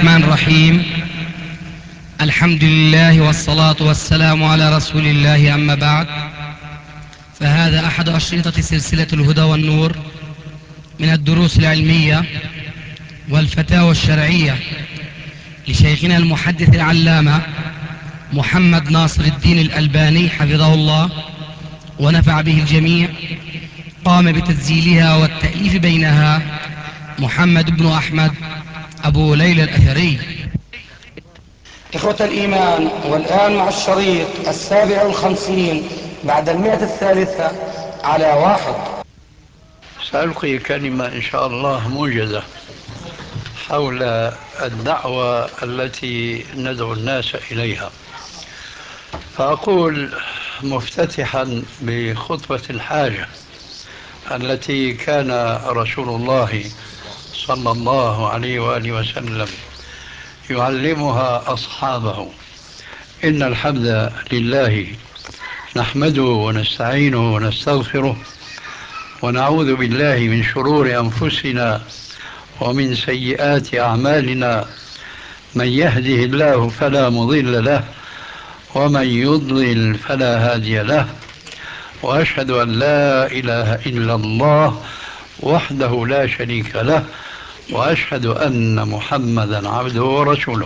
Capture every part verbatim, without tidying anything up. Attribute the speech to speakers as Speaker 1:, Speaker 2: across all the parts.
Speaker 1: الرحمن الرحيم. الحمد لله والصلاة والسلام على رسول الله، أما بعد، فهذا أحد أشرطة سلسلة الهدى والنور من الدروس العلمية والفتاوى الشرعية لشيخنا المحدث العلامة محمد ناصر الدين الألباني حفظه الله ونفع به الجميع. قام بتسجيلها والتأليف بينها محمد بن أحمد أبو ليلى الأثري.
Speaker 2: إخوة الإيمان، والآن مع الشريط السابع والخمسين بعد المئة الثالثة على واحد.
Speaker 3: سألقي كلمة إن شاء الله موجزة حول الدعوة التي ندعو الناس إليها. فأقول مفتتحا بخطبة الحاجة التي كان رسول الله صلى الله عليه وآله وسلم يعلمها أصحابه: إن الحمد لله نحمده ونستعينه ونستغفره ونعوذ بالله من شرور أنفسنا ومن سيئات أعمالنا، من يهده الله فلا مضل له ومن يضلل فلا هادي له، وأشهد أن لا إله إلا الله وحده لا شريك له، وأشهد أن محمدا عبده ورسوله.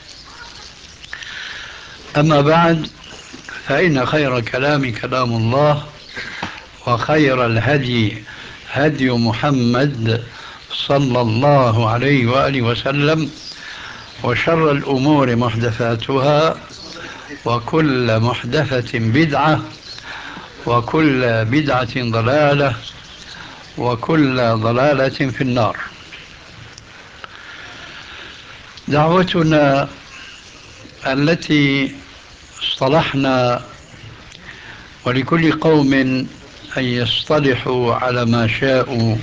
Speaker 3: أما بعد، فإن خير كلام كلام الله، وخير الهدي هدي محمد صلى الله عليه وآله وسلم، وشر الأمور محدثاتها، وكل محدثة بدعة، وكل بدعة ضلالة، وكل ضلالة في النار. دعوتنا التي اصطلحنا، ولكل قوم أن يصطلحوا على ما شاءوا،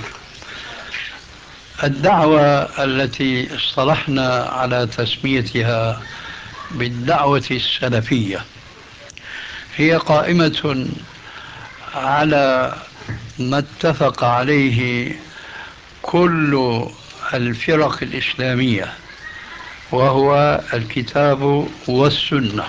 Speaker 3: الدعوة التي اصطلحنا على تسميتها بالدعوة السلفية هي قائمة على ما اتفق عليه كل الفرق الإسلامية، وهو الكتاب والسنة.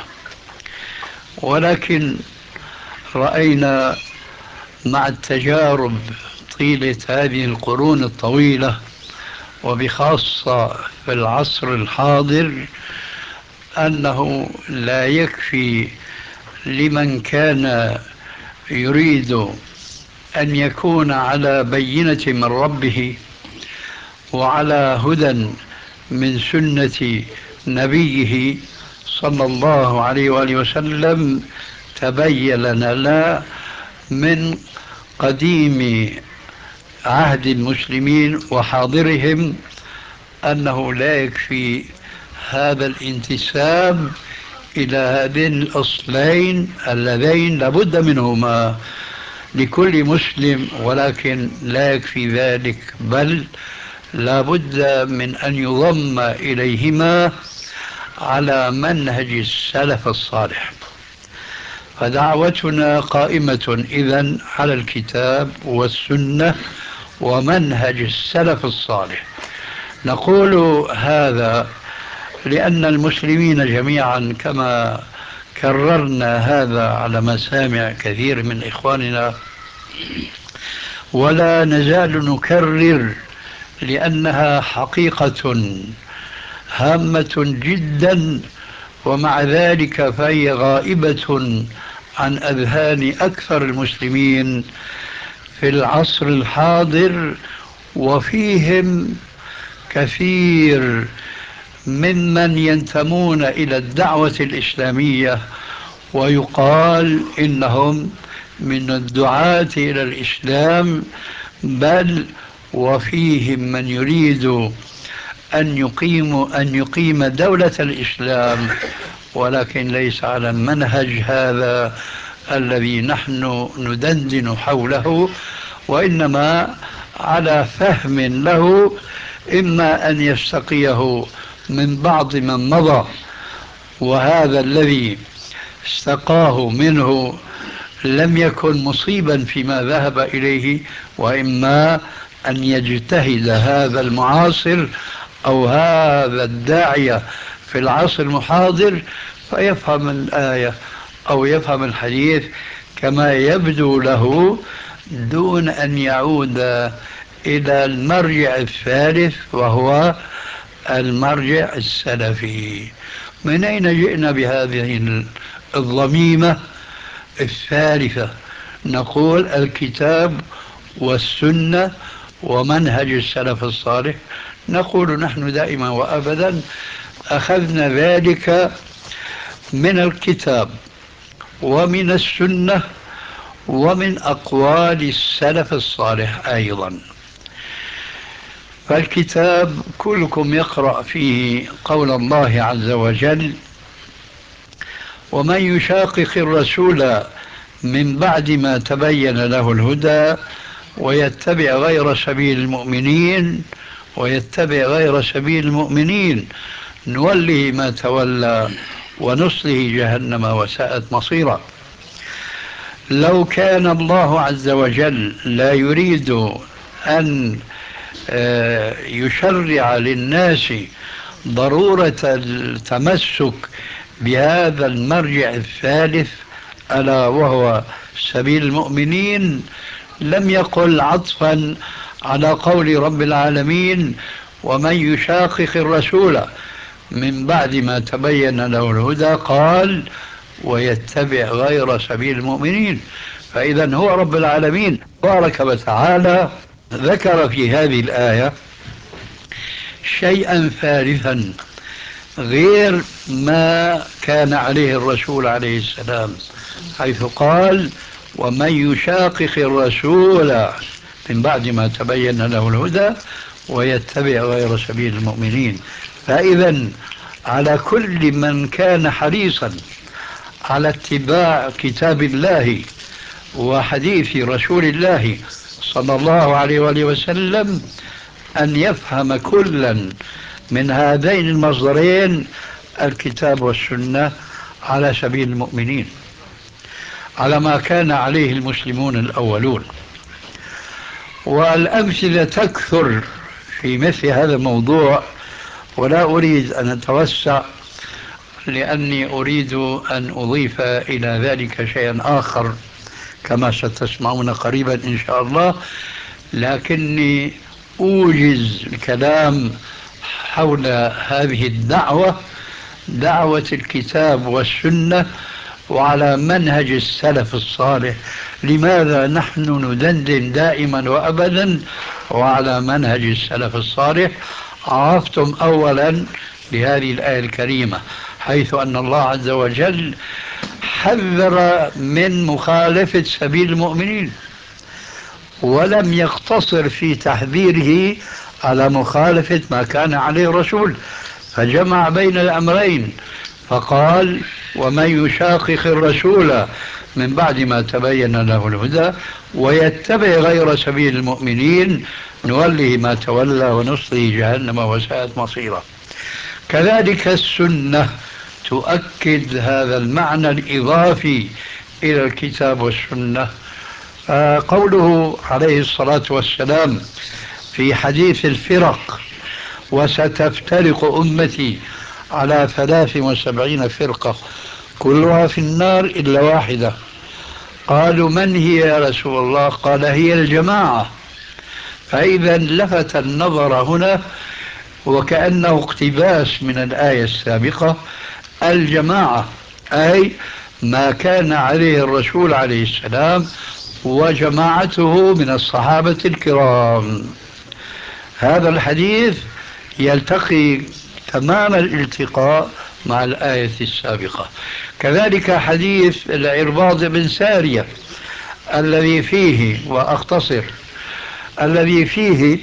Speaker 3: ولكن رأينا مع التجارب طيلة هذه القرون الطويلة، وبخاصة في العصر الحاضر، أنه لا يكفي لمن كان يريد أن يكون على بينة من ربه وعلى هدى من سنة نبيه صلى الله عليه وآله وسلم. تبين لنا من قديم عهد المسلمين وحاضرهم أنه لا يكفي هذا الانتساب إلى هذين الأصلين اللذين لابد منهما لكل مسلم، ولكن لا يكفي ذلك، بل لابد من أن يضم إليهما على منهج السلف الصالح. فدعوتنا قائمة إذن على الكتاب والسنة ومنهج السلف الصالح. نقول هذا لأن المسلمين جميعا، كما كررنا هذا على مسامع كثير من إخواننا ولا نزال نكرر، لأنها حقيقة هامة جدا، ومع ذلك فهي غائبة عن أذهان أكثر المسلمين في العصر الحاضر، وفيهم كثير ممن ينتمون إلى الدعوة الإسلامية ويقال إنهم من الدعاة إلى الإسلام، بل وفيهم من يريد أن يقيم أن يقيم دولة الإسلام، ولكن ليس على المنهج هذا الذي نحن ندندن حوله، وإنما على فهم له، إما أن يستقيه من بعض من مضى، وهذا الذي استقاه منه لم يكن مصيبا فيما ذهب إليه، وإما أن يجتهد هذا المعاصر أو هذا الداعية في العصر المحاضر فيفهم الآية أو يفهم الحديث كما يبدو له دون أن يعود إلى المرجع الثالث وهو المرجع السلفي. من أين جئنا بهذه الضميمة الثالثة؟ نقول الكتاب والسنة ومنهج السلف الصالح. نقول نحن دائما وأبدا أخذنا ذلك من الكتاب ومن السنة ومن أقوال السلف الصالح أيضا. فالكتاب كلكم يقرأ فيه قول الله عز وجل: ومن يشاقق الرسول من بعد ما تبين له الهدى ويتبع غير سبيل المؤمنين ويتبع غير سبيل المؤمنين نوله ما تولى ونصله جهنم وساءت مصيرا. لو كان الله عز وجل لا يريد أن يشرع للناس ضرورة التمسك بهذا المرجع الثالث ألا وهو سبيل المؤمنين لم يقل عطفا على قول رب العالمين: ومن يشاقق الرسول من بعد ما تبين له الهدى قال ويتبع غير سبيل المؤمنين. فإذا هو رب العالمين تبارك وتعالى ذكر في هذه الآية شيئا ثالثا غير ما كان عليه الرسول عليه السلام، حيث قال: ومن يشاقق الرسول من بعد ما تبين له الهدى ويتبع غير سبيل المؤمنين. فإذا على كل من كان حريصا على اتباع كتاب الله وحديث رسول الله صلى الله عليه وآله وسلم أن يفهم كلا من هذين المصدرين الكتاب والسنة على سبيل المؤمنين، على ما كان عليه المسلمون الأولون. والأمثلة تكثر في مثل هذا الموضوع، ولا أريد أن أتوسع لأني أريد أن أضيف إلى ذلك شيئا آخر كما ستسمعون قريبا إن شاء الله، لكني أوجز الكلام حول هذه الدعوة، دعوة الكتاب والسنة وعلى منهج السلف الصالح. لماذا نحن ندندن دائما وأبدا وعلى منهج السلف الصالح؟ عرفتم أولا بهذه الآية الكريمة، حيث أن الله عز وجل حذر من مخالفة سبيل المؤمنين، ولم يقتصر في تحذيره على مخالفة ما كان عليه الرسول، فجمع بين الأمرين فقال: ومن يشاقق الرسول من بعد ما تبين له الهدى ويتبع غير سبيل المؤمنين نوله ما تولى ونصله جهنم وساءت مصيرا. كذلك السنة تؤكد هذا المعنى الإضافي إلى الكتاب والسنة. قوله عليه الصلاة والسلام في حديث الفرق: وستفترق أمتي على ثلاث وسبعين فرقة كلها في النار إلا واحدة. قالوا: من هي يا رسول الله؟ قال: هي الجماعة. فإذا لفت النظر هنا وكأنه اقتباس من الآية السابقة: الجماعة أي ما كان عليه الرسول عليه السلام وجماعته من الصحابة الكرام. هذا الحديث يلتقي تمام الالتقاء مع الآية السابقة. كذلك حديث العرباض بن سارية الذي فيه، وأختصر، الذي فيه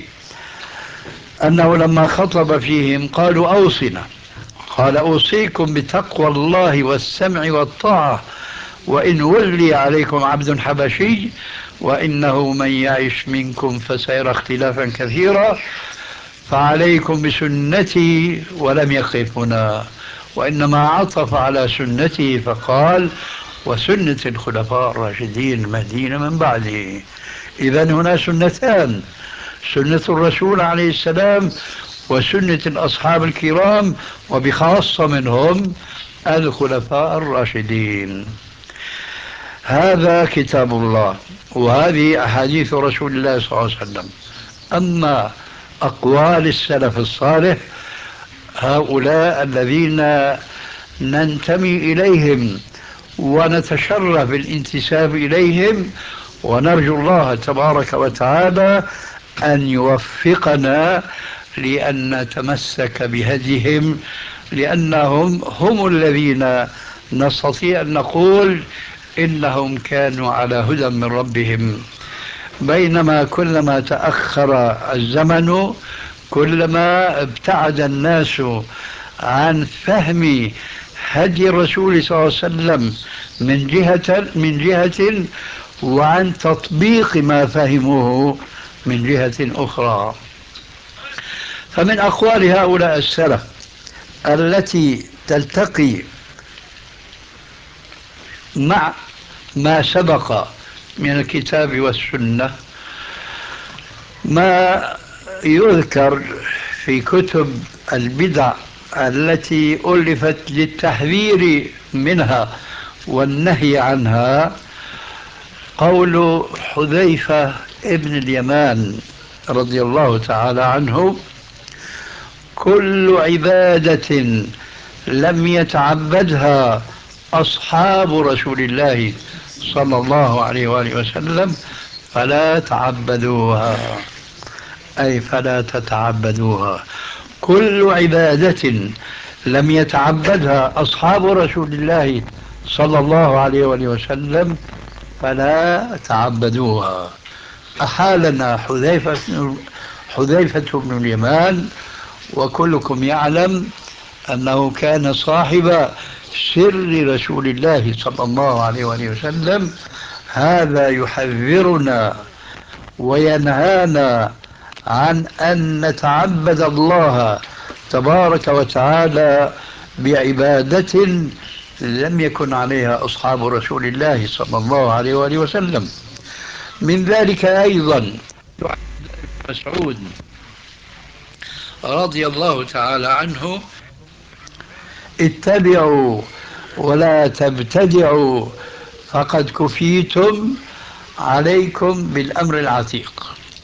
Speaker 3: أنه لما خطب فيهم قالوا: أوصنا. قال: أوصيكم بتقوى الله والسمع والطاعة وإن ولي عليكم عبد حبشي وإنه من يعش منكم فسيرى اختلافا كثيرا فعليكم بسنتي. ولم يقف هنا، وإنما عطف على سنته فقال: وسنة الخلفاء الراشدين المهديين من بعده. إذن هنا سنتان: سنة الرسول عليه السلام وسنة الأصحاب الكرام، وبخاصة منهم الخلفاء الراشدين. هذا كتاب الله، وهذه أحاديث رسول الله صلى الله عليه وسلم. أما أقوال السلف الصالح، هؤلاء الذين ننتمي إليهم ونتشرف بالانتساب إليهم، ونرجو الله تبارك وتعالى أن يوفقنا لأن نتمسك بهديهم، لأنهم هم الذين نستطيع أن نقول إنهم كانوا على هدى من ربهم. بينما كلما تأخر الزمن كلما ابتعد الناس عن فهم هدي الرسول صلى الله عليه وسلم من جهة من جهة وعن تطبيق ما فهموه من جهة أخرى. فمن أقوال هؤلاء السلف التي تلتقي مع ما سبق من الكتاب والسنة ما يذكر في كتب البدع التي ألفت للتحذير منها والنهي عنها. قول حذيفة ابن اليمان رضي الله تعالى عنه: كل عبادة لم يتعبدها أصحاب رسول الله صلى الله عليه وآله وسلم فلا تعبدوها، أي فلا تتعبدوها. كل عبادة لم يتعبدها أصحاب رسول الله صلى الله عليه وآله وسلم فلا تعبدوها. أحالنا حذيفة حذيفة بن اليمان، وكلكم يعلم أنه كان صاحب سر رسول الله صلى الله عليه وآله وسلم. هذا يحذرنا وينهانا عن أن نتعبد الله تبارك وتعالى بعبادة لم يكن عليها أصحاب رسول الله صلى الله عليه وآله وسلم. من ذلك أيضا مسعود رضي الله تعالى عنه: اتبعوا ولا تبتدعوا فقد كفيتم، عليكم بالأمر العتيق.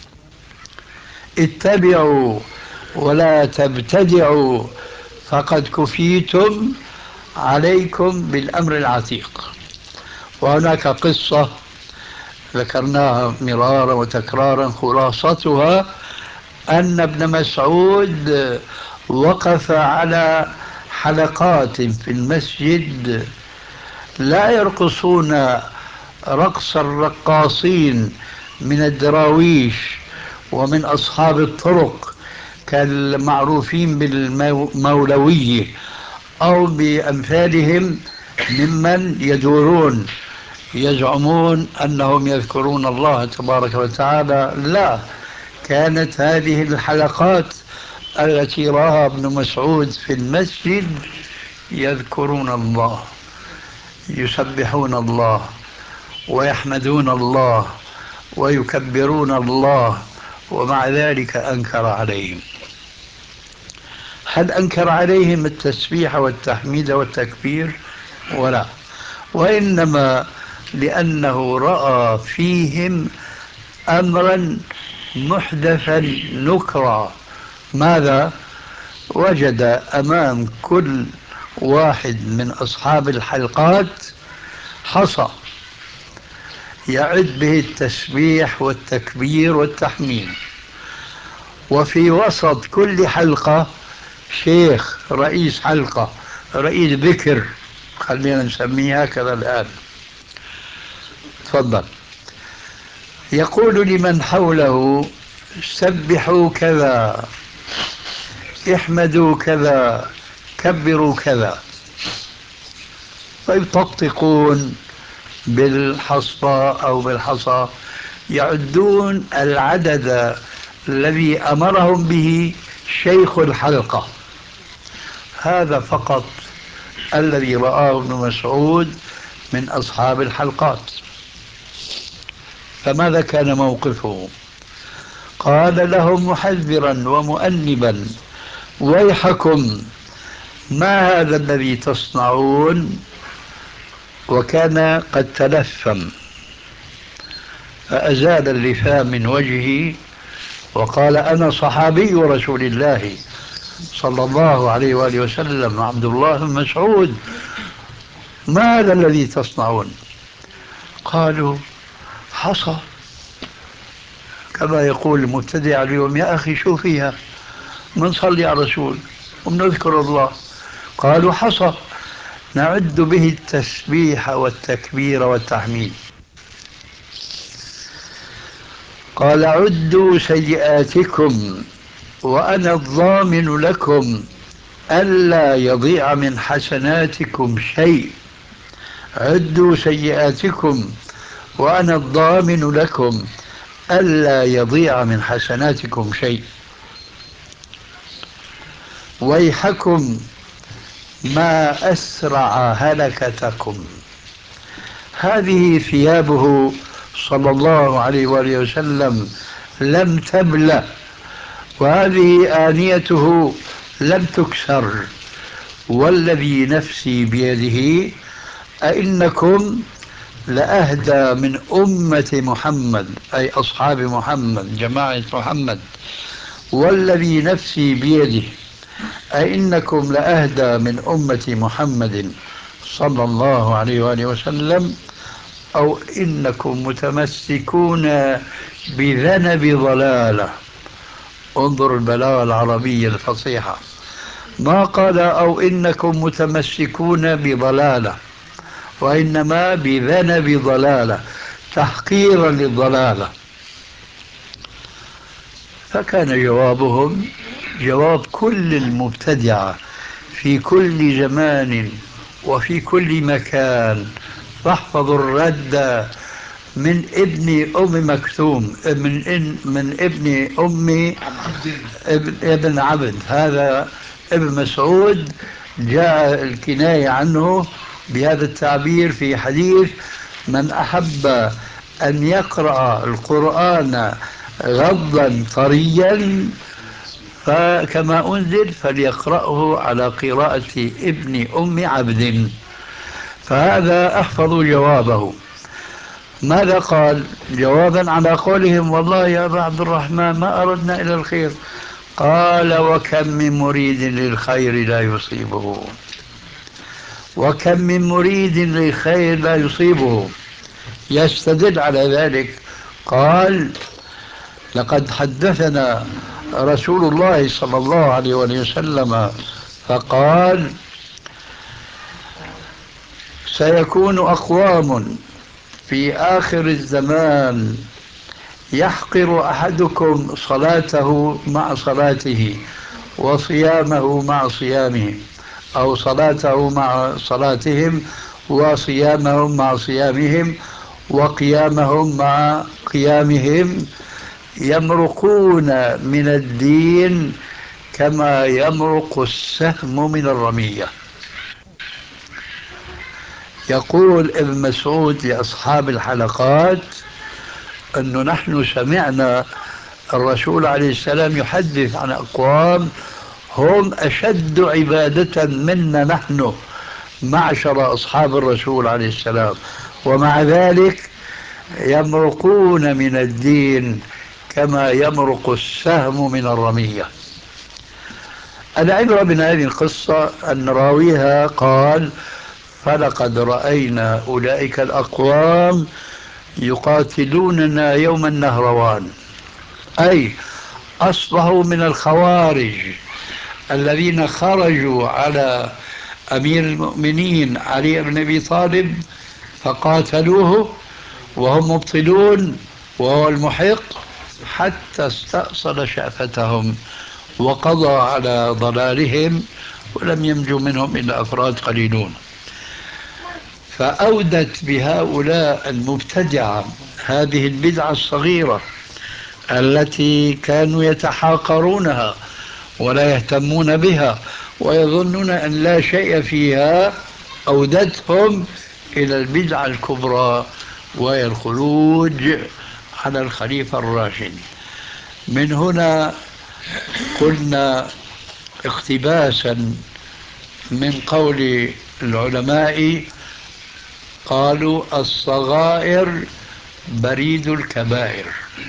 Speaker 3: اتبعوا ولا تبتدعوا فقد كفيتم، عليكم بالأمر العتيق. وهناك قصة ذكرناها مرارا وتكرارا، خلاصتها أن ابن مسعود وقف على حلقات في المسجد لا يرقصون رقص الرقاصين من الدراويش ومن أصحاب الطرق كالمعروفين بالمولوية أو بأمثالهم ممن يدورون يزعمون أنهم يذكرون الله تبارك وتعالى. لا، كانت هذه الحلقات التي رأها ابن مسعود في المسجد يذكرون الله، يسبحون الله ويحمدون الله ويكبرون الله، ومع ذلك أنكر عليهم. هل أنكر عليهم التسبيح والتحميد والتكبير؟ ولا، وإنما لأنه رأى فيهم أمرا محدثا نكرا. ماذا؟ وجد أمام كل واحد من أصحاب الحلقات حصى يعد به التسبيح والتكبير والتحميد، وفي وسط كل حلقة شيخ رئيس حلقة، رئيس ذكر، خلينا نسميها كذا الآن، تفضل، يقول لمن حوله: سبحوا كذا، احمدوا كذا، كبروا كذا، فيطقطقون بالحصى أو بالحصى، يعدون العدد الذي أمرهم به شيخ الحلقة. هذا فقط الذي رآه ابن مسعود من أصحاب الحلقات. فماذا كان موقفه؟ قال لهم محذرا ومؤنبا: ويحكم ما هذا الذي تصنعون. وكان قد تلثم فأزال اللثام من وجهه وقال أنا صحابي رسول الله صلى الله عليه وآله وسلم عبد الله بن مسعود، ما هذا الذي تصنعون؟ قالوا حصى، كما يقول المبتدع اليوم يا أخي شو فيها، منصلي على الرسول ومنذكر الله. قالوا حصى نعد به التسبيح والتكبير والتحميد. قال عدوا سيئاتكم وأنا الضامن لكم ألا يضيع من حسناتكم شيء. عدوا سيئاتكم وأنا الضامن لكم ألا يضيع من حسناتكم شيء. ويحكم ما أسرع هلكتكم. هذه ثيابه صلى الله عليه وآله وسلم لم تبلى، وهذه آنيته لم تكسر. والذي نفسي بيده أئنكم لأهدى من أمة محمد، أي أصحاب محمد جماعة محمد. والذي نفسي بيده أئنكم لأهدى من أمة محمد صلى الله عليه وآله وسلم، أو إنكم متمسكون بذنب ضلالة. انظر البلاغة العربية الفصيحة، ما قال أو إنكم متمسكون بضلالة، وإنما بذنب ضلالة تحقيرا للضلالة. فكان جوابهم جواب كل المبتدعة في كل زمان وفي كل مكان. فاحفظوا الرد من ابن أم مكتوم، من, إن من ابن أم ابن, ابن عبد، هذا ابن مسعود جاء الكناية عنه بهذا التعبير في حديث من أحب أن يقرأ القرآن غضا طريا فكما أنزل فليقرأه على قراءة ابن أم عبد. فهذا أحفظ جوابه. ماذا قال جوابا على قولهم والله يا أبا عبد الرحمن ما أردنا إلى الخير؟ قال وكم من مريد للخير لا يصيبه، وكم من مريد للخير لا يصيبه. يستدل على ذلك قال لقد حدثنا رسول الله صلى الله عليه وسلم فقال سيكون أقوام في آخر الزمان يحقر أحدكم صلاته مع صلاته وصيامه مع صيامه، أو صلاته مع صلاتهم وصيامهم مع صيامهم وقيامهم مع قيامهم، يمرقون من الدين كما يمرق السهم من الرمية. يقول ابن مسعود لأصحاب الحلقات أنه نحن سمعنا الرسول عليه السلام يحدث عن أقوام هم أشد عبادة منا نحن معشر أصحاب الرسول عليه السلام، ومع ذلك يمرقون من الدين كما يمرق السهم من الرمية. العبرة من هذه القصة أن راويها قال فلقد رأينا أولئك الأقوام يقاتلوننا يوم النهروان، أي أصبحوا من الخوارج الذين خرجوا على أمير المؤمنين علي بن أبي طالب فقاتلوه وهم مبطلون وهو المحق حتى استأصل شأفتهم وقضى على ضلالهم ولم ينجو منهم إلا أفراد قليلون. فأودت بهؤلاء المبتدعة هذه البدعة الصغيرة التي كانوا يتحاقرونها ولا يهتمون بها ويظنون أن لا شيء فيها، أودتهم إلى البدعة الكبرى وهي الخروج على الخليفة الراشد. من هنا قلنا اقتباسا من قول العلماء قالوا الصغائر بريد الكبائر.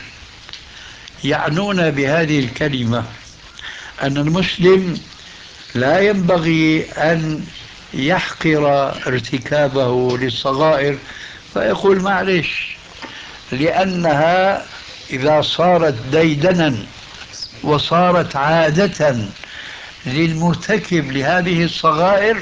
Speaker 3: يعنون بهذه الكلمة أن المسلم لا ينبغي أن يحقر ارتكابه للصغائر فيقول معلش، لأنها إذا صارت ديدنا وصارت عادة للمرتكب لهذه الصغائر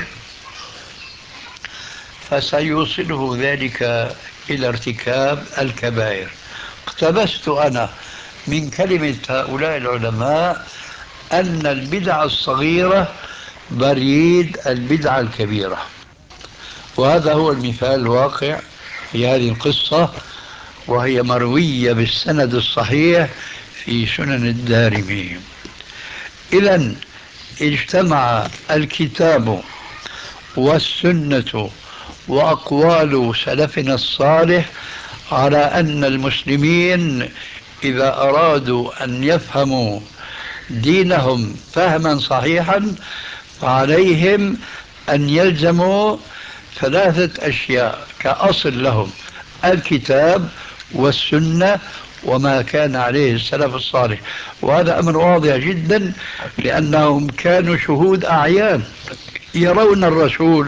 Speaker 3: فسيوصله ذلك إلى ارتكاب الكبائر. اقتبست أنا من كلمة هؤلاء العلماء أن البدعة الصغيرة بريد البدعة الكبيرة، وهذا هو المثال الواقع في هذه القصة، وهي مروية بالسند الصحيح في سنن الدارمي. إذن اجتمع الكتاب والسنة وأقوال سلفنا الصالح على أن المسلمين إذا أرادوا أن يفهموا دينهم فهما صحيحا فعليهم أن يلزموا ثلاثة أشياء كأصل لهم: الكتاب والسنة وما كان عليه السلف الصالح. وهذا أمر واضح جدا لأنهم كانوا شهود أعيان يرون الرسول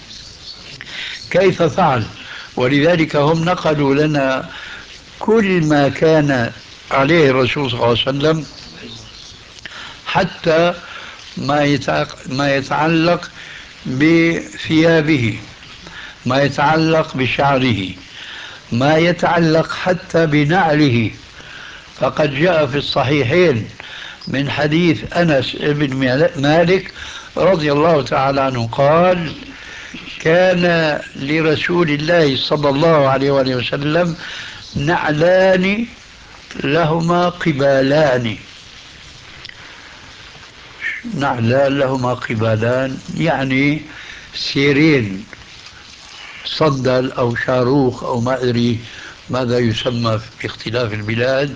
Speaker 3: كيف فعل، ولذلك هم نقلوا لنا كل ما كان عليه الرسول صلى الله عليه وسلم، حتى ما يتعلق بثيابه، ما يتعلق بشعره، ما يتعلق حتى بنعله. فقد جاء في الصحيحين من حديث أنس بن مالك رضي الله تعالى عنه قال: كان لرسول الله صلى الله عليه وآله وسلم نعلان لهما قبالان. نعلان لهما قبالان يعني سيرين، صندل أو شاروخ أو ما أدري ماذا يسمى في اختلاف البلاد.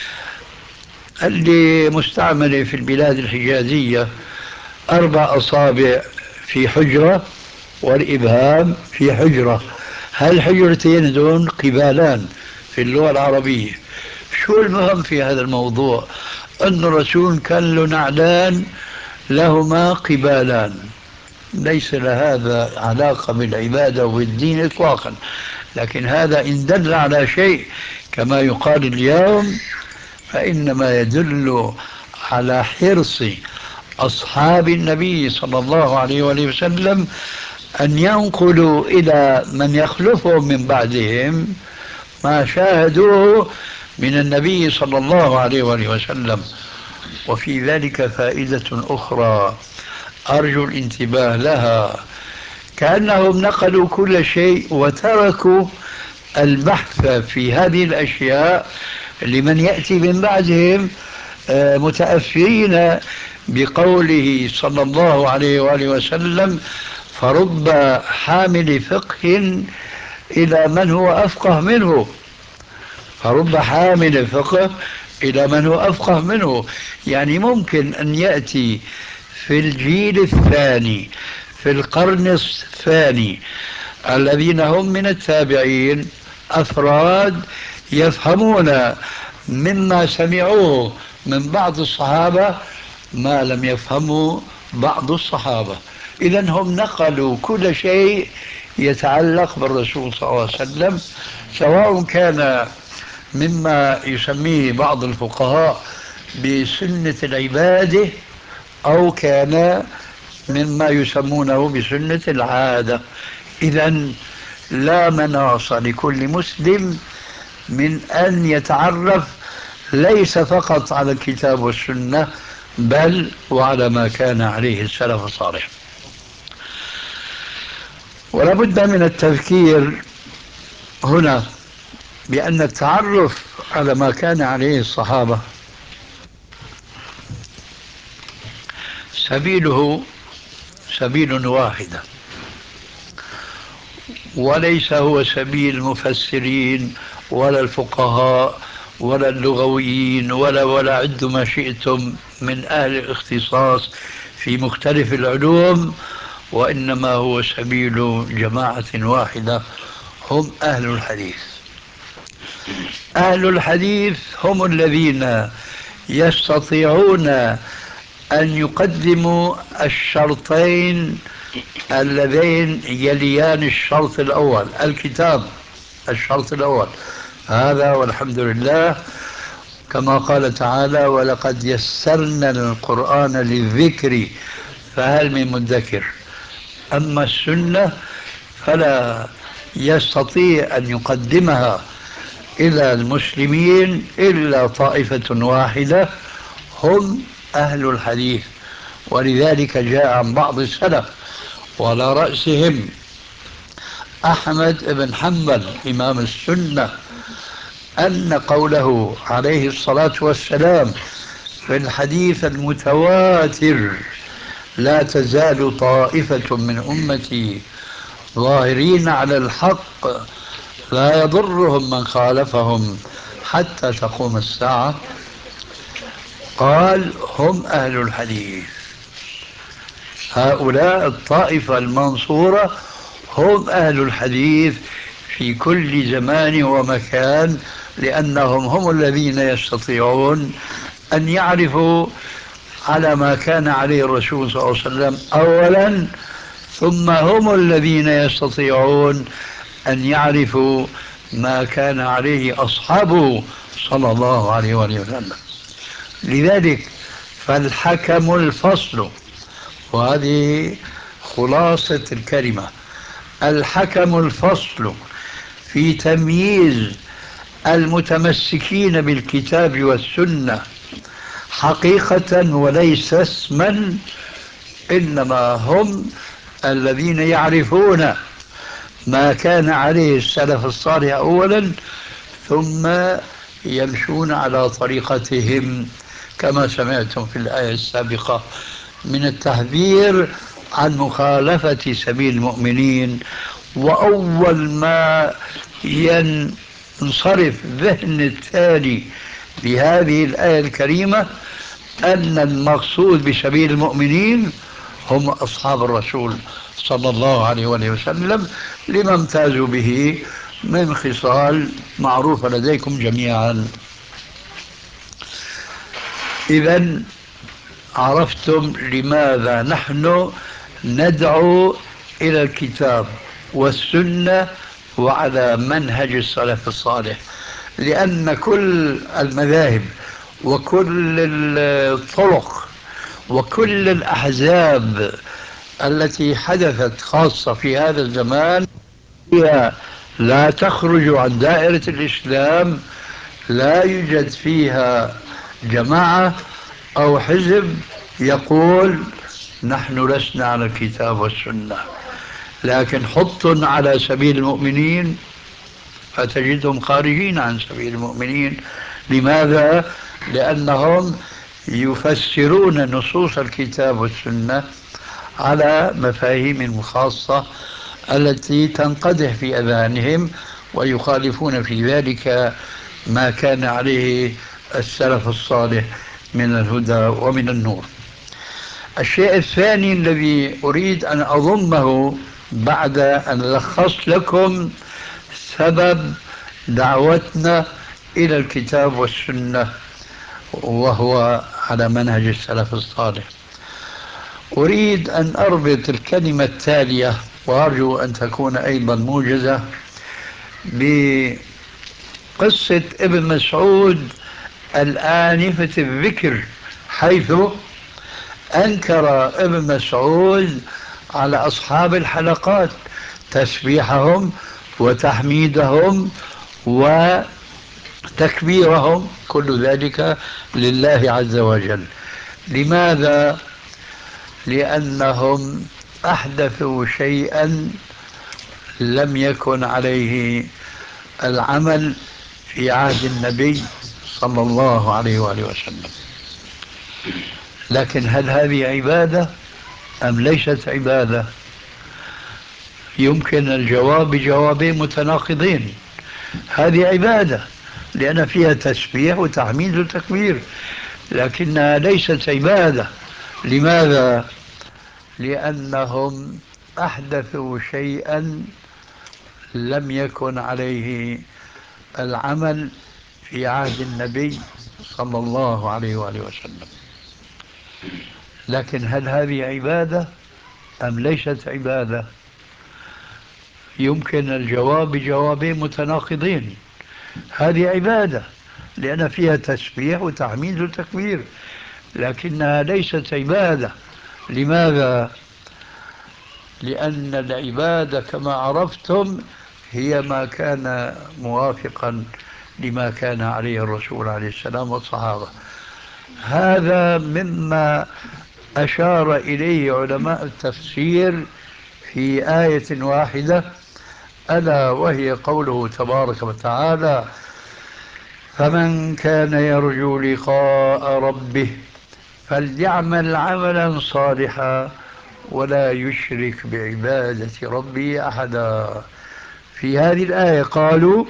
Speaker 3: اللي مستعملة في البلاد الحجازية أربع أصابع في حجرة والإبهام في حجرة، هالحجرتين دون قبالان في اللغة العربية. شو المهم في هذا الموضوع؟ أن الرسول كان له نعلان لهما قبالان، ليس لهذا علاقة بالعبادة والدين إطلاقا، لكن هذا إن دل على شيء كما يقال اليوم فإنما يدل على حرص أصحاب النبي صلى الله عليه وآله وسلم أن ينقلوا إلى من يخلفهم من بعدهم ما شاهدوه من النبي صلى الله عليه وآله وسلم. وفي ذلك فائدة أخرى أرجو الانتباه لها: كأنهم نقلوا كل شيء وتركوا البحث في هذه الأشياء لمن يأتي من بعدهم متأثرين بقوله صلى الله عليه وآله وسلم: فرب حامل فقه إلى من هو أفقه منه. فرب حامل فقه إلى من هو أفقه منه، يعني ممكن أن يأتي في الجيل الثاني في القرن الثاني الذين هم من التابعين أفراد يفهمون مما سمعوه من بعض الصحابة ما لم يفهموا بعض الصحابة. إذن هم نقلوا كل شيء يتعلق بالرسول صلى الله عليه وسلم، سواء كان مما يسميه بعض الفقهاء بسنة العبادة أو كان مما يسمونه بسنة العادة. إذن لا مناص لكل مسلم من أن يتعرف ليس فقط على الكتاب والسنة بل وعلى ما كان عليه السلف الصالح. ولا بد من التذكير هنا بأن التعرف على ما كان عليه الصحابة سبيله سبيل واحدة، وليس هو سبيل المفسرين ولا الفقهاء ولا اللغويين ولا ولا عد ما شئتم من أهل الاختصاص في مختلف العلوم، وإنما هو سبيل جماعة واحدة، هم أهل الحديث. أهل الحديث هم الذين يستطيعون أن يقدموا الشرطين اللذين يليان الشرط الأول، الكتاب الشرط الأول هذا، والحمد لله، كما قال تعالى: ولقد يسرنا القرآن للذكر فهل من مدكر. أما السنة فلا يستطيع أن يقدمها إلى المسلمين إلا طائفة واحدة، هم أهل الحديث. ولذلك جاء عن بعض السلف وعلى رأسهم أحمد بن حنبل إمام السنة أن قوله عليه الصلاة والسلام في الحديث المتواتر: لا تزال طائفة من أمتي ظاهرين على الحق لا يضرهم من خالفهم حتى تقوم الساعة، قال: هم أهل الحديث. هؤلاء الطائفة المنصورة هم أهل الحديث في كل زمان ومكان، لأنهم هم الذين يستطيعون أن يعرفوا على ما كان عليه الرسول صلى الله عليه وسلم أولا، ثم هم الذين يستطيعون أن يعرفوا ما كان عليه أصحابه صلى الله عليه وسلم. لذلك فالحكم الفصل، وهذه خلاصة الكلمة، الحكم الفصل في تمييز المتمسكين بالكتاب والسنة حقيقة وليس اسما، إنما هم الذين يعرفون ما كان عليه السلف الصالح أولا، ثم يمشون على طريقتهم كما سمعتم في الآية السابقة من التحذير عن مخالفة سبيل المؤمنين. وأول ما ينصرف ذهن التالي بهذه الآية الكريمة أن المقصود بسبيل المؤمنين هم أصحاب الرسول صلى الله عليه وسلم، لما امتازوا به من خصال معروفة لديكم جميعا. إذن عرفتم لماذا نحن ندعو إلى الكتاب والسنة وعلى منهج السلف الصالح، لأن كل المذاهب وكل الطرق وكل الأحزاب التي حدثت خاصة في هذا الزمان هي لا تخرج عن دائرة الإسلام، لا يوجد فيها جماعة أو حزب يقول نحن لسنا على الكتاب والسنة، لكن حط على سبيل المؤمنين فتجدهم خارجين عن سبيل المؤمنين. لماذا؟ لأنهم يفسرون نصوص الكتاب والسنة على مفاهيم خاصة التي تنقدح في أذهانهم، ويخالفون في ذلك ما كان عليه السلف الصالح من الهدى ومن النور. الشيء الثاني الذي أريد أن أضمه بعد أن لخصت لكم سبب دعوتنا إلى الكتاب والسنة وهو على منهج السلف الصالح، أريد أن أربط الكلمة التالية، وأرجو أن تكون أيضا موجزة، بقصة ابن مسعود الآنفة الذكر، حيث أنكر ابن مسعود على أصحاب الحلقات تسبيحهم وتحميدهم وتكبيرهم، كل ذلك لله عز وجل. لماذا؟ لأنهم أحدثوا شيئا لم يكن عليه العمل في عهد النبي صلى الله عليه وآله وسلم. لكن هل هذه عبادة أم ليست عبادة؟ يمكن الجواب بجوابين متناقضين. هذه عبادة لأن فيها تسبيح وتحميد وتكبير، لكنها ليست عبادة لماذا؟ لأنهم أحدثوا شيئا لم يكن عليه العمل في عهد النبي صلى الله عليه وآله وسلم. لكن هل هذه عبادة أم ليست عبادة؟ يمكن الجواب بجوابين متناقضين. هذه عبادة لأن فيها تسبيح وتحميد وتكبير، لكنها ليست عبادة. لماذا؟ لأن العبادة كما عرفتم هي ما كان موافقا لما كان عليه الرسول عليه السلام والصحابة. هذا مما أشار إليه علماء التفسير في آية واحدة، ألا وهي قوله تبارك وتعالى: فمن كان يرجو لقاء ربه فليعمل عملا صالحا ولا يشرك بعبادة ربه أحدا. في هذه الآية قالوا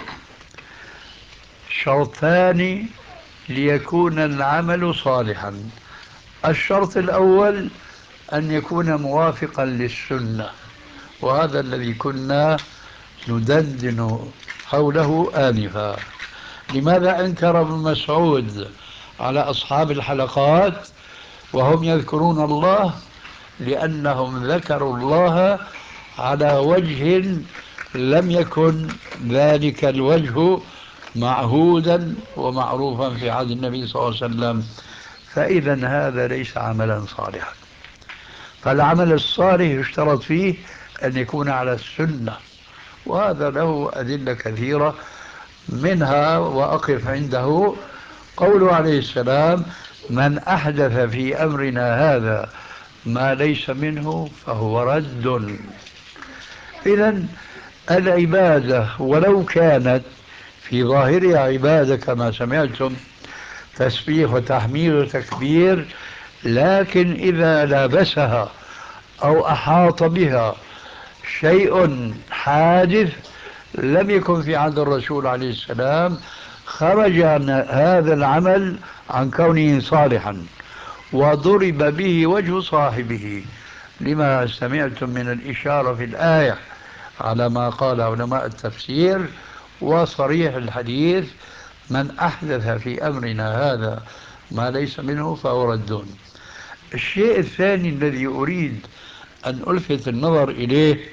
Speaker 3: شرطان ليكون العمل صالحا. الشرط الأول أن يكون موافقا للسنة، وهذا الذي كنا ندندن حوله آنفا. لماذا أنكر ابن مسعود على أصحاب الحلقات وهم يذكرون الله؟ لأنهم ذكروا الله على وجه لم يكن ذلك الوجه معهودا ومعروفا في عهد النبي صلى الله عليه وسلم، فإذا هذا ليس عملا صالحا. فالعمل الصالح يشترط فيه أن يكون على السنة، وهذا له أدلة كثيرة، منها وأقف عنده قوله عليه السلام: من أحدث في أمرنا هذا ما ليس منه فهو رد. إذن العبادة ولو كانت في ظاهرها عبادة كما سمعتم، تسبيح وتحميد وتكبير، لكن إذا لابسها أو أحاط بها شيء حادث لم يكن في عهد الرسول عليه السلام، خرج عن هذا العمل عن كونه صالحا وضرب به وجه صاحبه، لما سمعتم من الإشارة في الآية على ما قال علماء التفسير وصريح الحديث: من أحدث في أمرنا هذا ما ليس منه فهو رد. الشيء الثاني الذي أريد أن ألفت النظر إليه،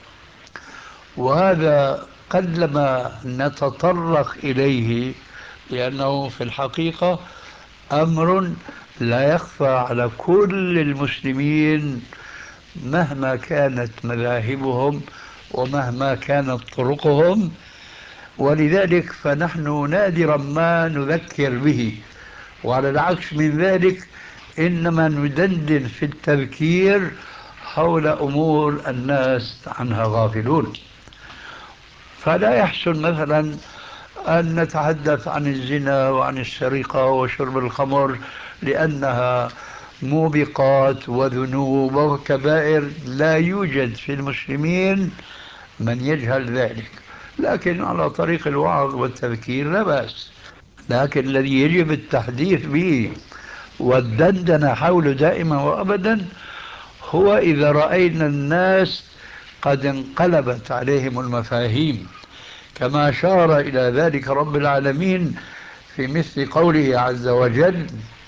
Speaker 3: وهذا قلما نتطرق إليه لأنه في الحقيقة أمر لا يخفى على كل المسلمين مهما كانت مذاهبهم ومهما كانت طرقهم، ولذلك فنحن نادرا ما نذكر به، وعلى العكس من ذلك إنما ندندن في التذكير حول أمور الناس عنها غافلون. فلا يحسن مثلا أن نتحدث عن الزنا وعن السرقة وشرب الخمر لأنها موبقات وذنوب وكبائر لا يوجد في المسلمين من يجهل ذلك، لكن على طريق الوعظ والتذكير لا بأس. لكن الذي يجب التحديث به والدندنة حوله دائما وأبدا هو إذا رأينا الناس قد انقلبت عليهم المفاهيم، كما أشار إلى ذلك رب العالمين في مثل قوله عز وجل: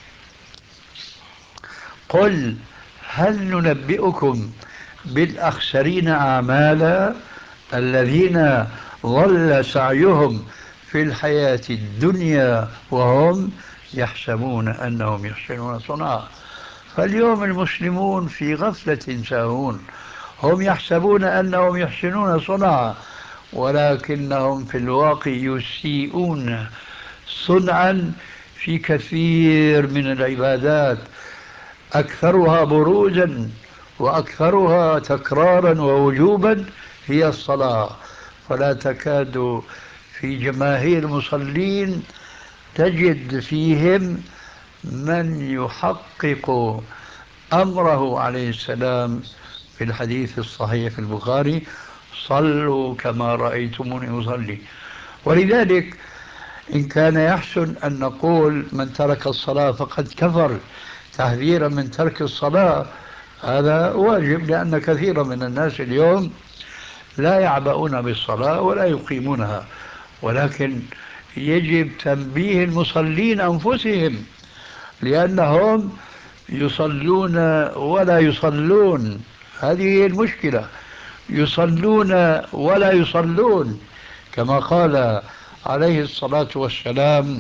Speaker 3: قل هل ننبئكم بالأخسرين أعمالا الذين ضل سعيهم في الحياة الدنيا وهم يحسبون أنهم يحسنون صنعا. فاليوم المسلمون في غفلة ساهون، هم يحسبون أنهم يحسنون صنعا ولكنهم في الواقع يسيئون صنعا في كثير من العبادات، أكثرها بروزا وأكثرها تكرارا ووجوبا هي الصلاة. فلا تكاد في جماهير المصلين تجد فيهم من يحقق أمره عليه السلام في الحديث الصحيح في البخاري: صلوا كما رأيتموني أصلي. ولذلك إن كان يحسن أن نقول من ترك الصلاة فقد كفر تحذيرا من ترك الصلاة، هذا واجب، لأن كثيرا من الناس اليوم لا يعبؤون بالصلاة ولا يقيمونها، ولكن يجب تنبيه المصلين أنفسهم، لأنهم يصلون ولا يصلون. هذه هي المشكلة، يصلون ولا يصلون، كما قال عليه الصلاة والسلام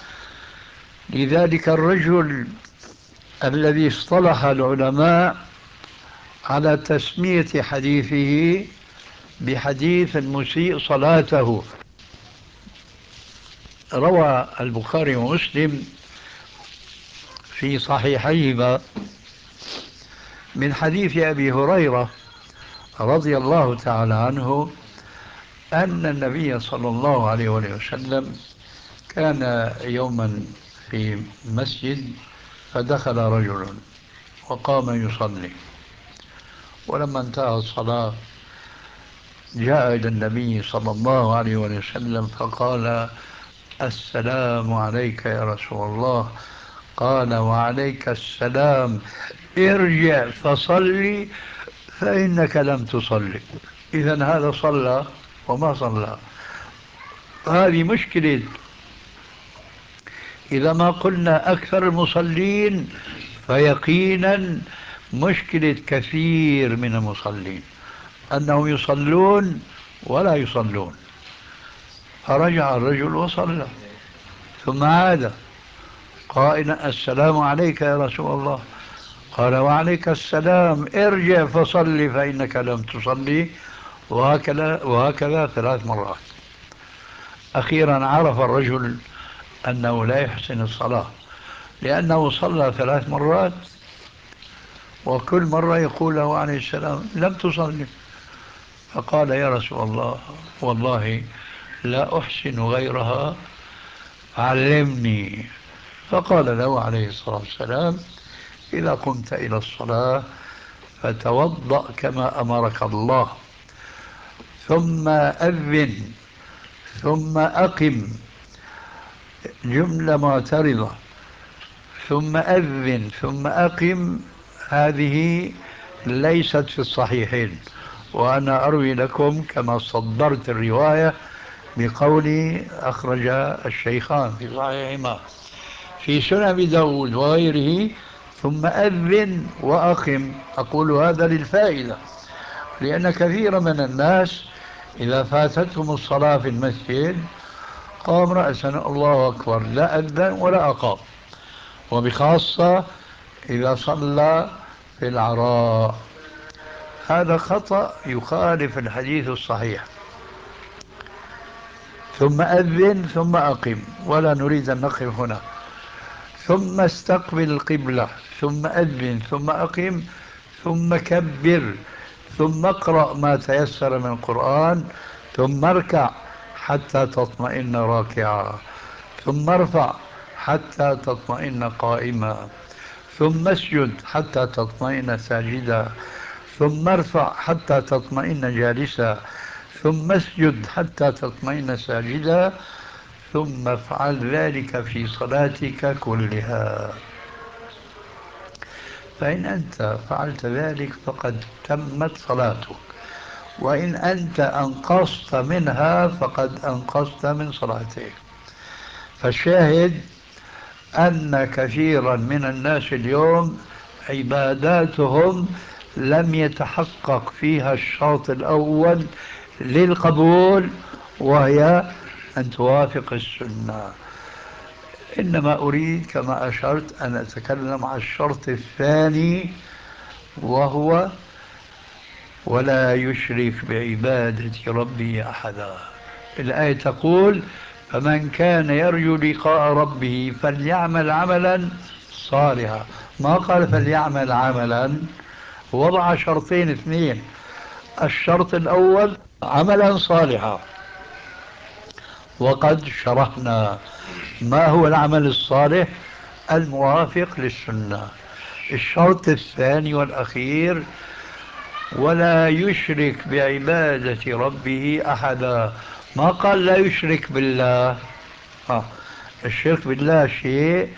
Speaker 3: لذلك الرجل الذي اصطلح العلماء على تسمية حديثه بحديث المسيء صلاته. روى البخاري ومسلم في صحيحيهما من حديث أبي هريرة رضي الله تعالى عنه أن النبي صلى الله عليه وسلم كان يوما في مسجد، فدخل رجل وقام يصلي، ولما انتهى الصلاة جاء إلى النبي صلى الله عليه وسلم فقال: السلام عليك يا رسول الله. قال: وعليك السلام، ارجع فصلي فإنك لم تصلي. إذن هذا صلى وما صلى. هذه مشكلة. إذا ما قلنا أكثر المصلين، فيقينا مشكلة كثير من المصلين أنهم يصلون ولا يصلون. فرجع الرجل وصلى، ثم عاد قائلا: السلام عليك يا رسول الله. قال: وعليك السلام، ارجع فصلي فإنك لم تصلي. وهكذا وهكذا ثلاث مرات. أخيرا عرف الرجل أنه لا يحسن الصلاة، لأنه صلى ثلاث مرات وكل مرة يقول له عليه السلام: لم تصلي. فقال: يا رسول الله، والله لا أحسن غيرها، علمني. فقال له عليه الصلاة والسلام: إذا قمت إلى الصلاة فتوضأ كما أمرك الله، ثم أذن، ثم أقم، جملة معترضة، ثم أذن ثم أقم، هذه ليست في الصحيحين، وأنا أروي لكم كما صدرت الرواية بقولي أخرج الشيخان في صحيحهما في سنن أبي داود وغيره: ثم أذن وأقم. أقول هذا للفائدة، لأن كثير من الناس إذا فاتتهم الصلاة في المسجد قام رأسا الله أكبر، لا أذن ولا أقام، وبخاصة إذا صلى في العراء. هذا خطأ يخالف الحديث الصحيح. ثم أذن ثم أقم، ولا نريد أن نقف هنا. ثم استقبل القبلة، ثم أذن ثم أقم، ثم كبر، ثم اقرأ ما تيسر من القرآن، ثم اركع حتى تطمئن راكعا، ثم ارفع حتى تطمئن قائما، ثم اسجد حتى تطمئن ساجدا، ثم ارفع حتى تطمئن جالسا، ثم اسجد حتى تطمئن ساجدا، ثم افعل ذلك في صلاتك كلها. فإن أنت فعلت ذلك فقد تمت صلاتك، وإن أنت أنقصت منها فقد أنقصت من صلاتك. فالشاهد أن كثيرا من الناس اليوم عباداتهم لم يتحقق فيها الشرط الأول للقبول، وهي أن توافق السنة. إنما أريد كما أشرت أن أتكلم عن الشرط الثاني، وهو ولا يشرك بعبادة ربه أحدا. الآية تقول: فمن كان يرجو لقاء ربه فليعمل عملا صالحا. ما قال فليعمل عملا، وضع شرطين اثنين: الشرط الأول عملا صالحا، وقد شرحنا ما هو العمل الصالح الموافق للسنة. الشرط الثاني والأخير: ولا يشرك بعبادة ربه أحدا. ما قال لا يشرك بالله. ها. الشرك بالله شيء،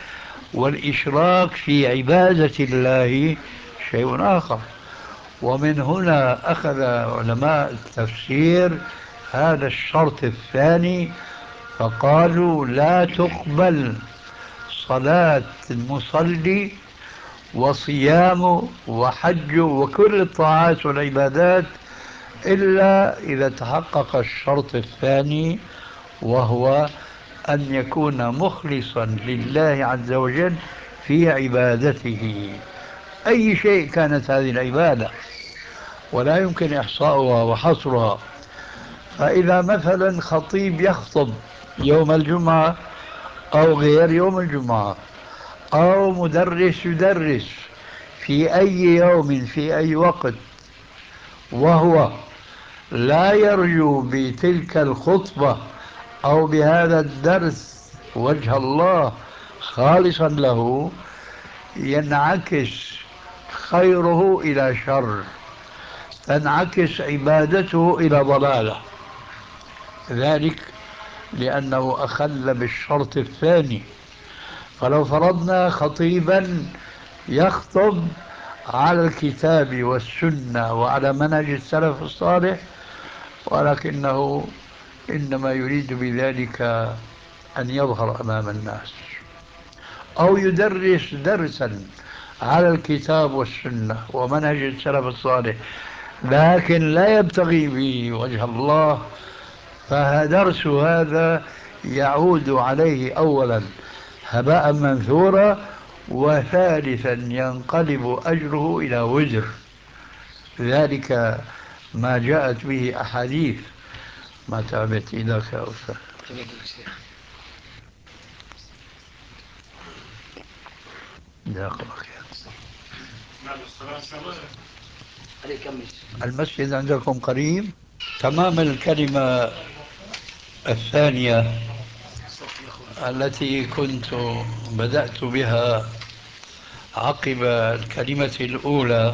Speaker 3: والإشراك في عبادة الله شيء آخر. ومن هنا أخذ علماء التفسير هذا الشرط الثاني، فقالوا لا تقبل صلاة المصلي وصيامه وحجه وكل الطاعات والعبادات إلا إذا تحقق الشرط الثاني، وهو أن يكون مخلصا لله عز وجل في عبادته، أي شيء كانت هذه العبادة، ولا يمكن إحصاؤها وحصرها. فإذا مثلا خطيب يخطب يوم الجمعة أو غير يوم الجمعة، أو مدرس يدرس في أي يوم في أي وقت، وهو لا يرجو بتلك الخطبة أو بهذا الدرس وجه الله خالصا له، ينعكس خيره إلى شر، تنعكس عبادته إلى ضلالة، ذلك لأنه أخل بالشرط الثاني. فلو فرضنا خطيبا يخطب على الكتاب والسنة وعلى منهج السلف الصالح، ولكنه إنما يريد بذلك أن يظهر أمام الناس، أو يدرس درسا على الكتاب والسنة ومنهج السلف الصالح لكن لا يبتغي به وجه الله، فدرس هذا يعود عليه أولا هباء منثورا، وثالثا ينقلب أجره إلى وزر. ذلك ما جاءت به أحاديث. ما تعبت إيدك يا أستاذ؟ جزاك الله خير. المسجد عندكم قريب؟ تمام. الكلمة الثانية التي كنت بدأت بها عقب الكلمة الأولى،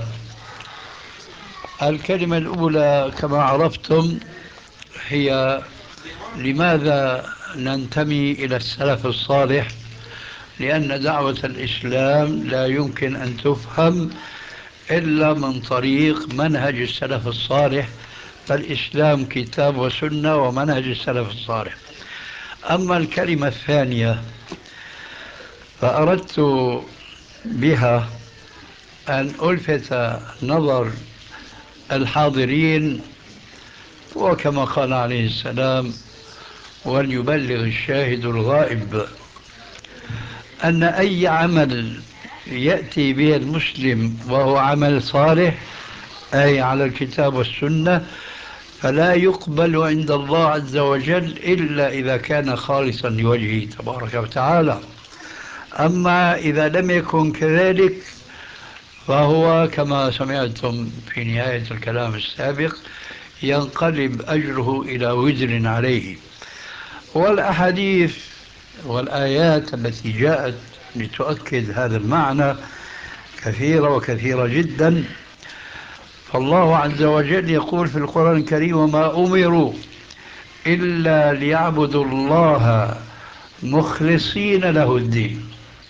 Speaker 3: الكلمة الأولى كما عرفتم هي لماذا ننتمي إلى السلف الصالح، لأن دعوة الإسلام لا يمكن أن تفهم إلا من طريق منهج السلف الصالح، فالإسلام كتاب وسنة ومنهج السلف الصالح. أما الكلمة الثانية فأردت بها أن ألفت نظر الحاضرين، وكما قال عليه السلام وليبلغ الشاهد الغائب، أن أي عمل يأتي به المسلم وهو عمل صالح أي على الكتاب والسنة فلا يقبل عند الله عز وجل إلا إذا كان خالصا لوجهه تبارك وتعالى. أما إذا لم يكن كذلك فهو كما سمعتم في نهاية الكلام السابق ينقلب أجره إلى وزر عليه. والأحاديث والآيات التي جاءت لتؤكد هذا المعنى كثيرة وكثيرة جدا. فالله عز وجل يقول في القرآن الكريم وما أمروا إلا ليعبدوا الله مخلصين له الدين.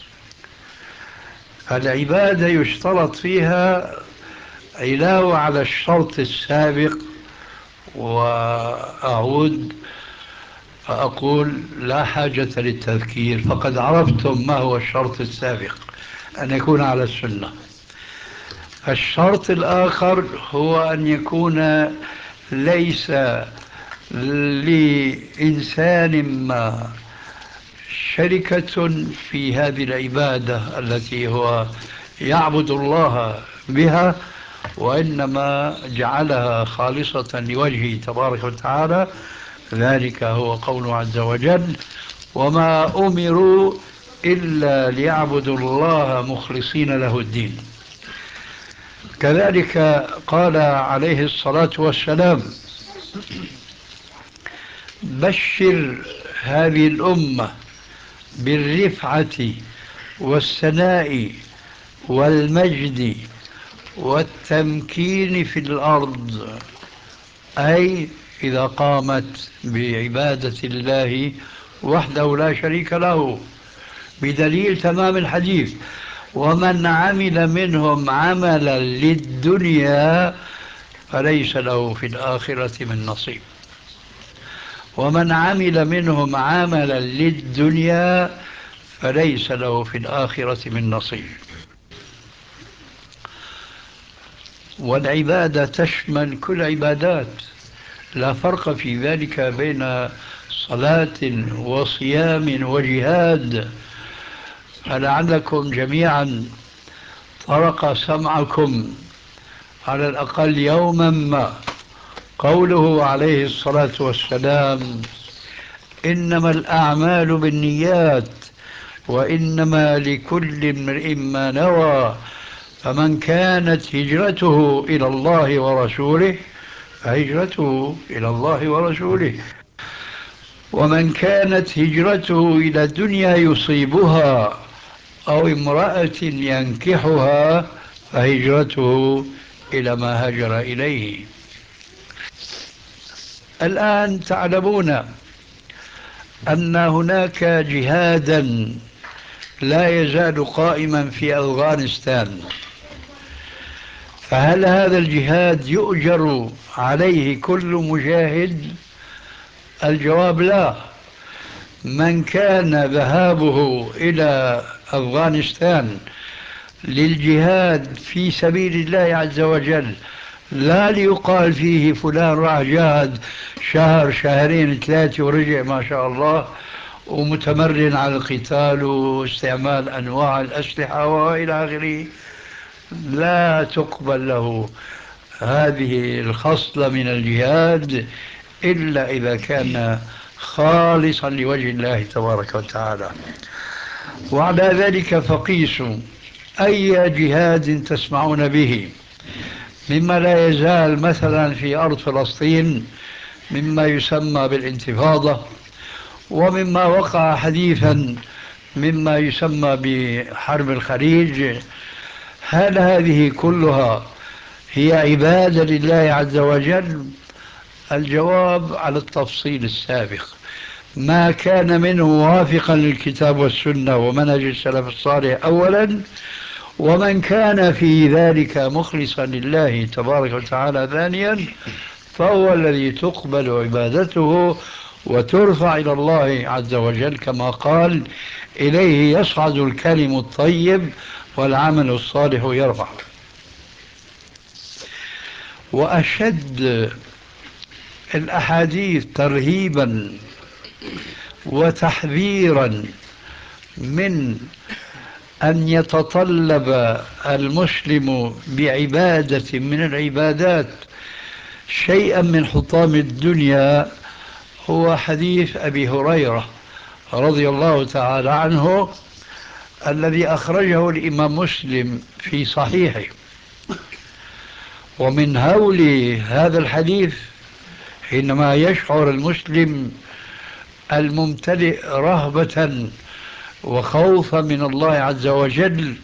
Speaker 3: العبادة يشترط فيها علاوة على الشرط السابق، وأعود فأقول لا حاجة للتذكير، فقد عرفتم ما هو الشرط السابق، أن يكون على السنة. الشرط الآخر هو أن يكون ليس لإنسان ما شركة في هذه العبادة التي هو يعبد الله بها، وإنما جعلها خالصة لوجهه تبارك وتعالى. ذلك هو قوله عز وجل وما أمروا إلا ليعبدوا الله مخلصين له الدين. كذلك قال عليه الصلاة والسلام بشر هذه الأمة بالرفعة والثناء والمجد والتمكين في الأرض، أي إذا قامت بعبادة الله وحده لا شريك له، بدليل تمام الحديث: ومن عمل منهم عملا للدنيا فليس له في الآخرة من نصيب. ومن عمل منهم عملا للدنيا فليس له في الآخرة من نصيب. والعبادة تشمل كل عبادات، لا فرق في ذلك بين صلاة وصيام وجهاد. فلعلكم جميعا طرق سمعكم على الأقل يوما ما قوله عليه الصلاة والسلام: إنما الأعمال بالنيات وإنما لكل امرئ ما نوى، فمن كانت هجرته إلى الله ورسوله فهجرته إلى الله ورسوله، ومن كانت هجرته إلى الدنيا يصيبها أو امرأة ينكحها فهجرته إلى ما هاجر إليه. الآن تعلمون أن هناك جهادا لا يزال قائما في أفغانستان، فهل هذا الجهاد يؤجر عليه كل مجاهد؟ الجواب لا. من كان ذهابه إلى أفغانستان للجهاد في سبيل الله عز وجل، لا ليقال فيه فلان راح جاهد شهر شهرين ثلاثة ورجع ما شاء الله ومتمرن على القتال واستعمال أنواع الأسلحة وإلى آخره، لا تقبل له هذه الخصلة من الجهاد إلا إذا كان خالصا لوجه الله تبارك وتعالى. وعلى ذلك فقيسوا أي جهاد تسمعون به مما لا يزال مثلا في أرض فلسطين مما يسمى بالانتفاضة، ومما وقع حديثا مما يسمى بحرب الخليج، هل هذه كلها هي عبادة لله عز وجل؟ الجواب على التفصيل السابق: ما كان منه موافقا للكتاب والسنة ومنهج السلف الصالح أولا، ومن كان في ذلك مخلصا لله تبارك وتعالى ثانيا، فهو الذي تقبل عبادته وترفع إلى الله عز وجل، كما قال: إليه يصعد الكلم الطيب والعمل الصالح يرفع. وأشد الأحاديث ترهيبا وتحذيرا من أن يتطلب المسلم بعبادة من العبادات شيئا من حطام الدنيا هو حديث أبي هريرة رضي الله تعالى عنه الذي أخرجه الإمام مسلم في صحيحه. ومن هول هذا الحديث حينما يشعر المسلم الممتلئ رهبة وخوفا من الله عز وجل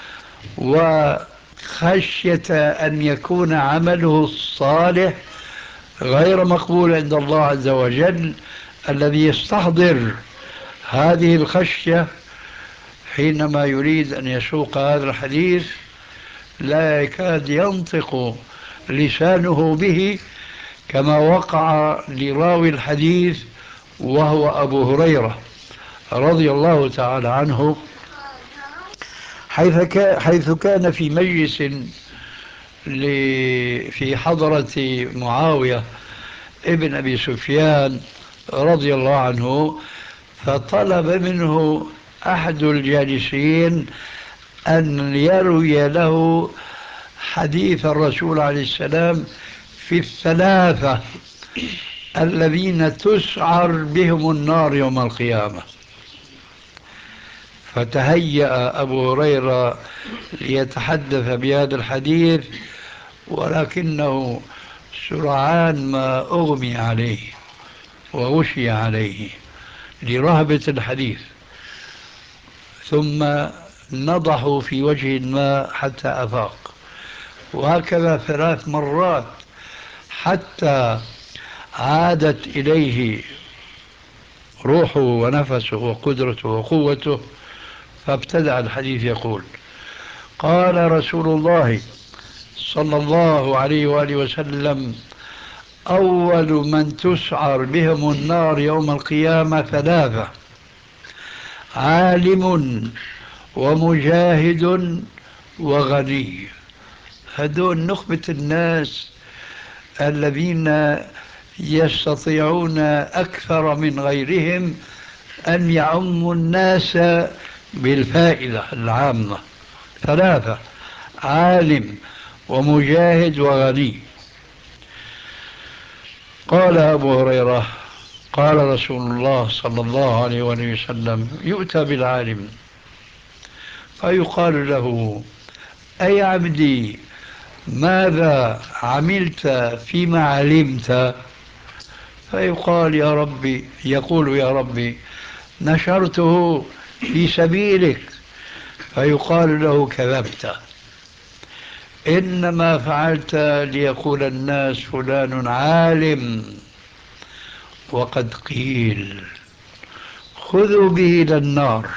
Speaker 3: وخشية أن يكون عمله الصالح غير مقبول عند الله عز وجل، الذي يستحضر هذه الخشية حينما يريد أن يسوق هذا الحديث لا يكاد ينطق لسانه به، كما وقع لراوي الحديث وهو أبو هريرة رضي الله تعالى عنه، حيث كان في مجلس في حضرة معاوية ابن أبي سفيان رضي الله عنه، فطلب منه أحد الجالسين أن يروي له حديث الرسول عليه السلام في الثلاثة الذين تسعر بهم النار يوم القيامة. فتهيأ أبو هريرة ليتحدث بهذا الحديث، ولكنه سرعان ما أغمي عليه وغشي عليه لرهبة الحديث، ثم نضحوا في وجه ما حتى أفاق، وهكذا ثلاث مرات حتى عادت إليه روحه ونفسه وقدرته وقوته، فابتدأ الحديث يقول: قال رسول الله صلى الله عليه وآله وسلم: أول من تسعر بهم النار يوم القيامة ثلاثة: عالم ومجاهد وغني. هذول نخبة الناس الذين يستطيعون أكثر من غيرهم أن يعموا الناس بالفائدة العامة. ثلاثة: عالم ومجاهد وغني. قال أبو هريرة: قال رسول الله صلى الله عليه وسلم: يؤتى بالعالم فيقال له: أي عبدي، ماذا عملت فيما علمت؟ فيقال: يا ربي يقول: يا ربي نشرته في سبيلك. فيقال له: كذبت، إنما فعلت ليقول الناس فلان عالم، وقد قيل خذوا به إلى النار.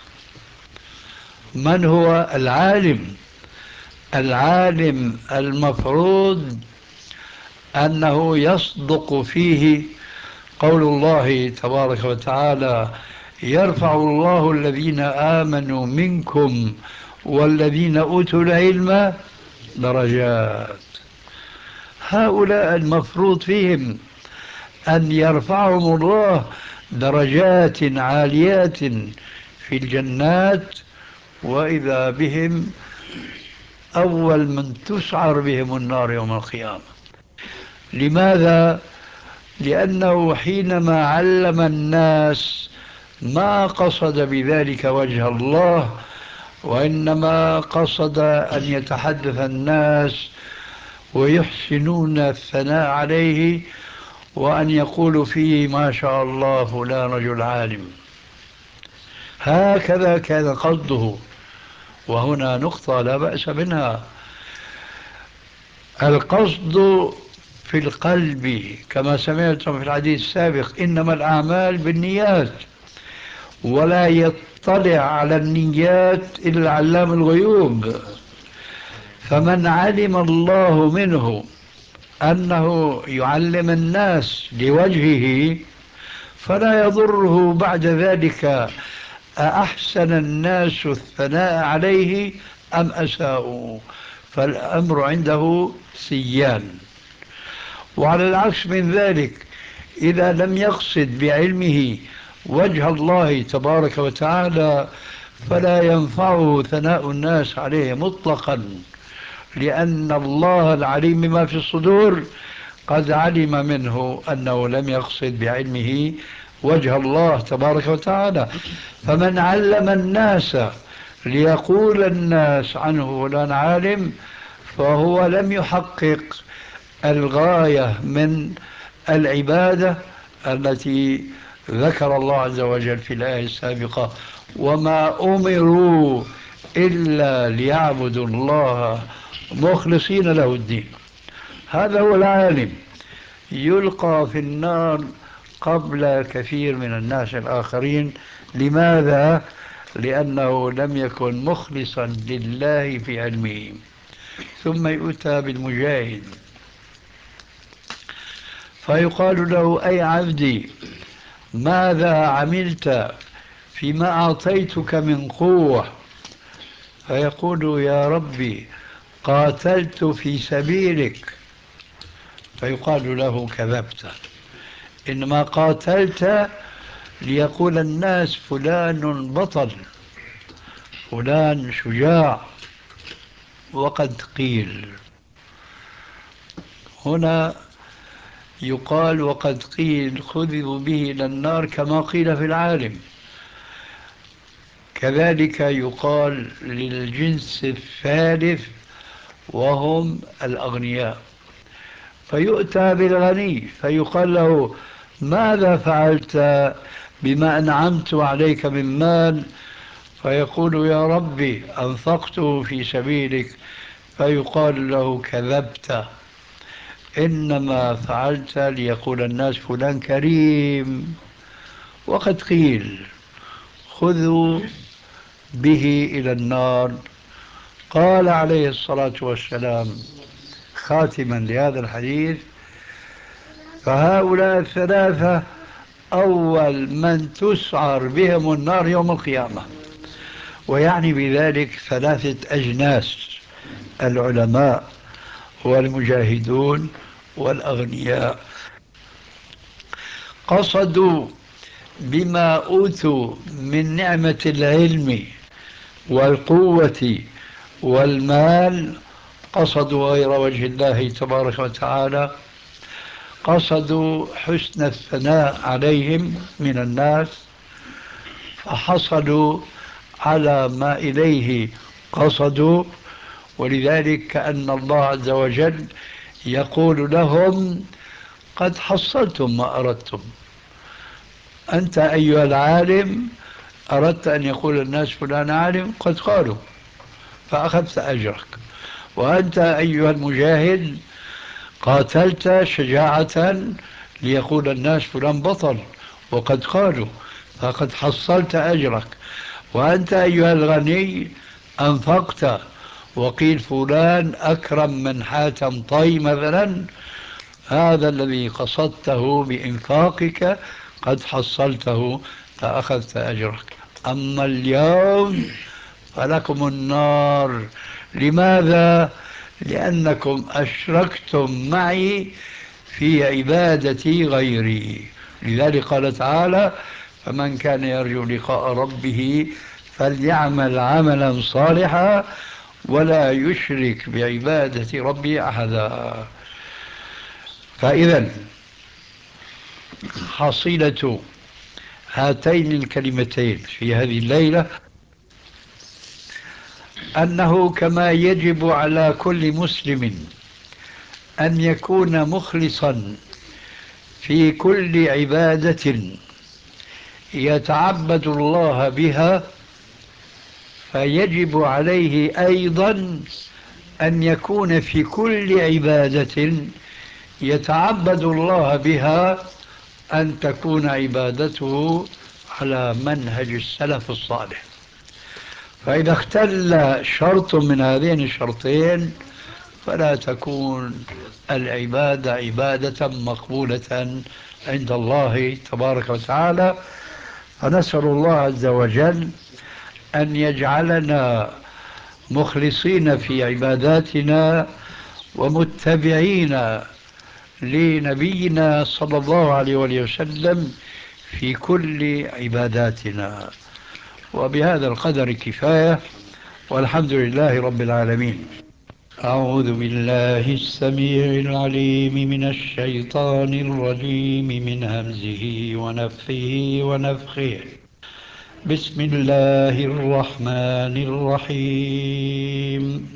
Speaker 3: من هو العالم؟ العالم المفروض أنه يصدق فيه قول الله تبارك وتعالى: يرفع الله الذين آمنوا منكم والذين أوتوا العلم درجات. هؤلاء المفروض فيهم أن يرفعهم الله درجات عاليات في الجنات، وإذا بهم أول من تسعر بهم النار يوم القيامة. لماذا؟ لأنه حينما علم الناس ما قصد بذلك وجه الله، وإنما قصد أن يتحدث الناس ويحسنون الثناء عليه، وأن يقولوا فيه: ما شاء الله فلان رجل عالم. هكذا كان قصده. وهنا نقطة لا بأس منها: القصد في القلب، كما سمعتم في الحديث السابق: إنما الأعمال بالنيات، ولا يطلع على النيات إلا علام الغيوب. فمن علم الله منه أنه يعلم الناس لوجهه فلا يضره بعد ذلك أحسن الناس الثناء عليه أم أساءوا، فالأمر عنده سيان. وعلى العكس من ذلك، إذا لم يقصد بعلمه وجه الله تبارك وتعالى فلا ينفعه ثناء الناس عليه مطلقا، لأن الله العليم بما في الصدور قد علم منه أنه لم يقصد بعلمه وجه الله تبارك وتعالى. فمن علم الناس ليقول الناس عنه فلان عالم فهو لم يحقق الغاية من العبادة التي ذكر الله عز وجل في الآية السابقة: وما أمروا إلا ليعبدوا الله مخلصين له الدين. هذا هو العالم، يلقى في النار قبل كثير من الناس الآخرين. لماذا؟ لأنه لم يكن مخلصا لله في علمه. ثم يؤتى بالمجاهد فيقال له: أي عبدي، ماذا عملت فيما أعطيتك من قوة؟ فيقول: يا ربي قاتلت في سبيلك. فيقال له: كذبت، إنما قاتلت ليقول الناس فلان بطل، فلان شجاع، وقد قيل. هنا يقال وقد قيل خذوا به إلى النار كما قيل في العالم. كذلك يقال للجنس الثالث وهم الأغنياء. فيؤتى بالغني فيقال له: ماذا فعلت بما أنعمت عليك من مال؟ فيقول: يا ربي أنفقته في سبيلك. فيقال له: كذبت، إنما فعلت ليقول الناس فلان كريم، وقد قيل خذوا به إلى النار. قال عليه الصلاة والسلام خاتما لهذا الحديث: فهؤلاء الثلاثة أول من تسعر بهم النار يوم القيامة. ويعني بذلك ثلاثة أجناس: العلماء والمجاهدون والأغنياء. قصدوا بما أوتوا من نعمة العلم والقوة والمال، قصدوا غير وجه الله تبارك وتعالى، قصدوا حسن الثناء عليهم من الناس، فحصلوا على ما إليه قصدوا. ولذلك كأن الله عز وجل يقول لهم: قد حصلتم ما أردتم. أنت أيها العالم أردت أن يقول الناس فلان عالم، قد قالوا فأخذت أجرك. وأنت أيها المجاهد قاتلت شجاعة ليقول الناس فلان بطل، وقد قالوا فقد حصلت أجرك. وأنت أيها الغني أنفقت وقيل فلان أكرم من حاتم طي مثلا، هذا الذي قصدته بإنفاقك قد حصلته فأخذت أجرك. أما اليوم فلكم النار. لماذا؟ لأنكم أشركتم معي في عبادة غيري. لذلك قال تعالى: فمن كان يرجو لقاء ربه فليعمل عملا صالحا ولا يشرك بعبادة ربه أحدا. فإذا حصيلة هاتين الكلمتين في هذه الليلة أنه كما يجب على كل مسلم أن يكون مخلصا في كل عبادة يتعبد الله بها، فيجب عليه أيضا أن يكون في كل عبادة يتعبد الله بها أن تكون عبادته على منهج السلف الصالح. فإذا اختل شرط من هذين الشرطين فلا تكون العبادة عبادة مقبولة عند الله تبارك وتعالى. فنسأل الله عز وجل أن يجعلنا مخلصين في عباداتنا ومتبعين لنبينا صلى الله عليه وسلم في كل عباداتنا. وبهذا القدر كفاية، والحمد لله رب العالمين. أعوذ بالله السميع العليم من الشيطان الرجيم من همزه ونفخه ونفخه. بسم الله الرحمن الرحيم.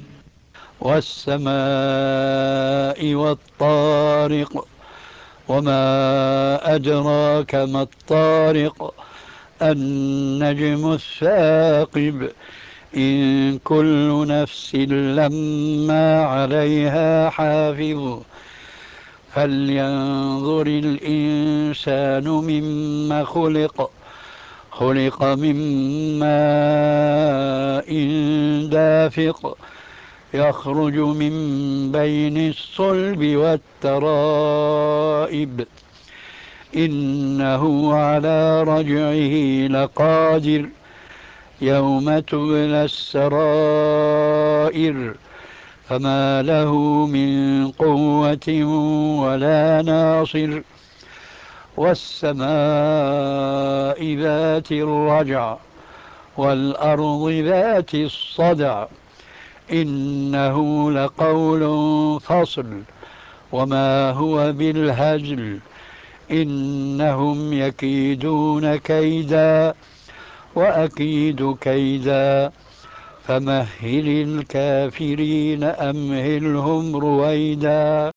Speaker 3: والسماء والطارق وما أدراك ما الطارق النجم الثاقب إن كل نفس لما عليها حافظ فلينظر الإنسان مما خلق خلق من ماء دافق يخرج من بين الصلب والترائب إنه على رجعه لقادر يوم تبلى السرائر فما له من قوة ولا ناصر والسماء ذات الرجع والأرض ذات الصدع إنه لقول فصل وما هو بالهزل إنهم يكيدون كيدا وأكيد كيدا فمهل الكافرين أمهلهم رويدا